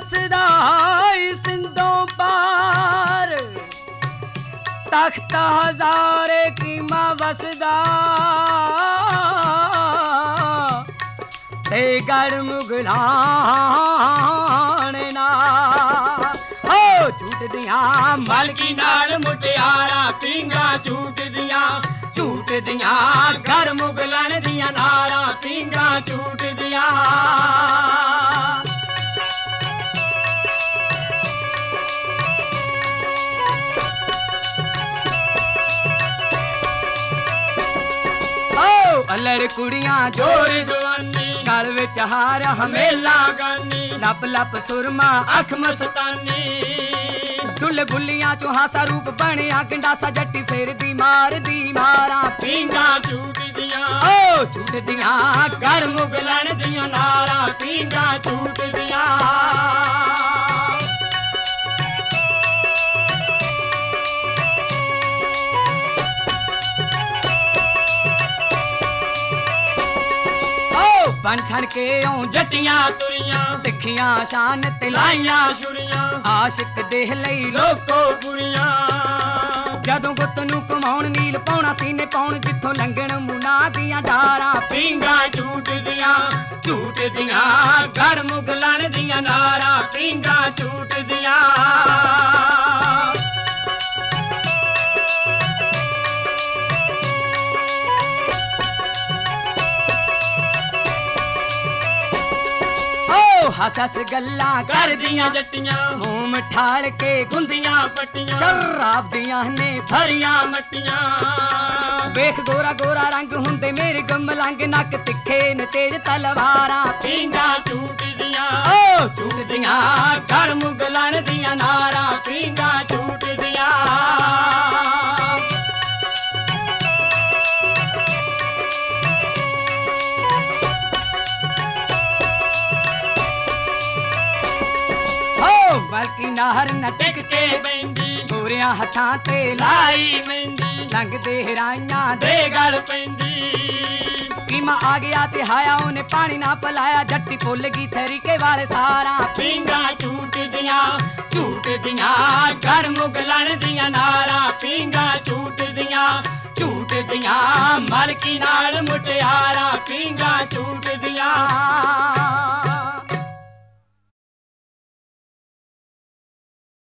ਵਸਦਾ ਸਿੰਧੋਂ ਪਾਰ ਤਖਤ ਹਜ਼ਾਰੇ ਕੀਮਾ ਵਸਦਾ ਤੇ ਗੜ ਮੁਗਲਾਣ ਨਾ ਹੋ ਝੂਟਦੀਆਂ ਮਲਕੀ ਨਾਲ ਮੁਟਿਆਰਾਂ ਪੀਂਘਾਂ ਝੂਟਦੀਆਂ ਗੜ ਮੁਗਲਣ ਦੀਆਂ ਨਾਰਾਂ ਪੀਂਘਾਂ ਝੂਟਦੀਆਂ ਅਲੜ ਕੁੜੀਆਂ ਜੋਰ ਜਵਾਨੀ ਗਲ ਵਿੱਚ ਹਾਰ ਹਮੇਲਾ ਗਾਨੀ ਲੱਪ ਲੱਪ ਸੁਰਮਾ ਅੱਖ ਮਸਤਾਨੀ ਦੁੱਲ ਬੁੱਲੀਆਂ ਚੋਂ ਹਾਸਾ ਰੂਪ ਬਣਿਆ ਗੰਡਾਸਾ ਜੱਟੀ ਫੇਰਦੀ ਮਾਰਦੀ ਮਾਰਾਂ ਪੀਂਘਾਂ ਝੂਟਦੀਆਂ ਗੜ ਮੁਗਲਣ ਦੀਆਂ ਨਾਰਾਂ ਪੀਂਘਾਂ ਝੂਟਦੀਆਂ ਬਣ ਠਣ ਕੇ ਓਂ ਜੱਟੀਆਂ ਤੁਰੀਆਂ ਤਿੱਖੀਆਂ ਸ਼ਾਨ ਤੇ ਲਾਈਆਂ ਛੁਰੀਆਂ ਆਸ਼ਿਕ ਦੇਹ ਲਈ ਲੋਕੋ ਬੁਰੀਆਂ ਜਦੋਂ ਗੁੱਤ ਨੂੰ ਕਮਾਉਣ ਨੀਲ ਪਾਉਣਾ ਸੀਨੇ ਪਾਉਣ ਜਿੱਥੋਂ ਲੰਘਣ ਮੁਨਾ ਦੀਆਂ ਡਾਰਾਂ ਪੀਂਘਾਂ ਝੂਟਦੀਆਂ ਗੜ ਮੁਗਲਣ ਦੀਆਂ ਨਾਰਾਂ ਪੀਂਘਾਂ ਝੂਟਦੀਆਂ ਹੱਸ ਹੱਸ ਗੱਲਾਂ ਕਰਦੀਆਂ ਜੱਟੀਆਂ ਮੂੰਹ ਮਠਾਲ ਕੇ ਗੁੰਦੀਆਂ ਪੱਟੀਆਂ ਸ਼ਰਾਬ ਦੀਆਂ ਨੇ ਭਰੀਆਂ ਮੱਟੀਆਂ ਵੇਖ ਗੋਰਾ ਗੋਰਾ ਰੰਗ ਹੁੰਦੇ ਮੇਰੇ ਗਮਲੰਗ ਨੱਕ ਤਿੱਖੇ ਨੇ ਤੇਜ ਤਲਵਾਰਾਂ ਪੀਂਘਾਂ ਝੂਟਦੀਆਂ ਗੜ ਮੁਗਲਣ ਦੀਆਂ ਨਾਰਾਂ ਪੀਂਘਾਂ ਝੂਟਦੀਆਂ ਬਲਕਿ ਨਾਹਰ ਨਾ ਟਿਕ ਕੇ ਬੈਂਦੀ ਗੋਰਿਆਂ ਹੱਥਾਂ ਤੇ ਲਾਈ ਮਹਿੰਦੀ ਲੰਘਦੇ ਹਰਾਈਆਂ ਦੇ ਗਲ ਪੈਂਦੀ ਕੀਮਾ ਆ ਗਿਆ ਤੇ ਹਾਇਆ ਉਹਨੇ ਪਾਣੀ ਨਾ ਪਲਾਇਆ ਜੱਟੀ ਭੁੱਲ ਗਈ ਤਰੀਕੇ ਵਾਲੇ ਸਾਰਾ ਪੀਂਘਾਂ ਝੂਟਦੀਆਂ ਗੜ ਮੁਗਲਣ ਦੀਆਂ ਨਾਰਾਂ ਪੀਂਘਾਂ ਝੂਟਦੀਆਂ ਮਲਕੀ ਨਾਲ ਮੁਟਿਆਰਾਂ ਪੀਂਘਾਂ ਝੂਟਦੀਆਂ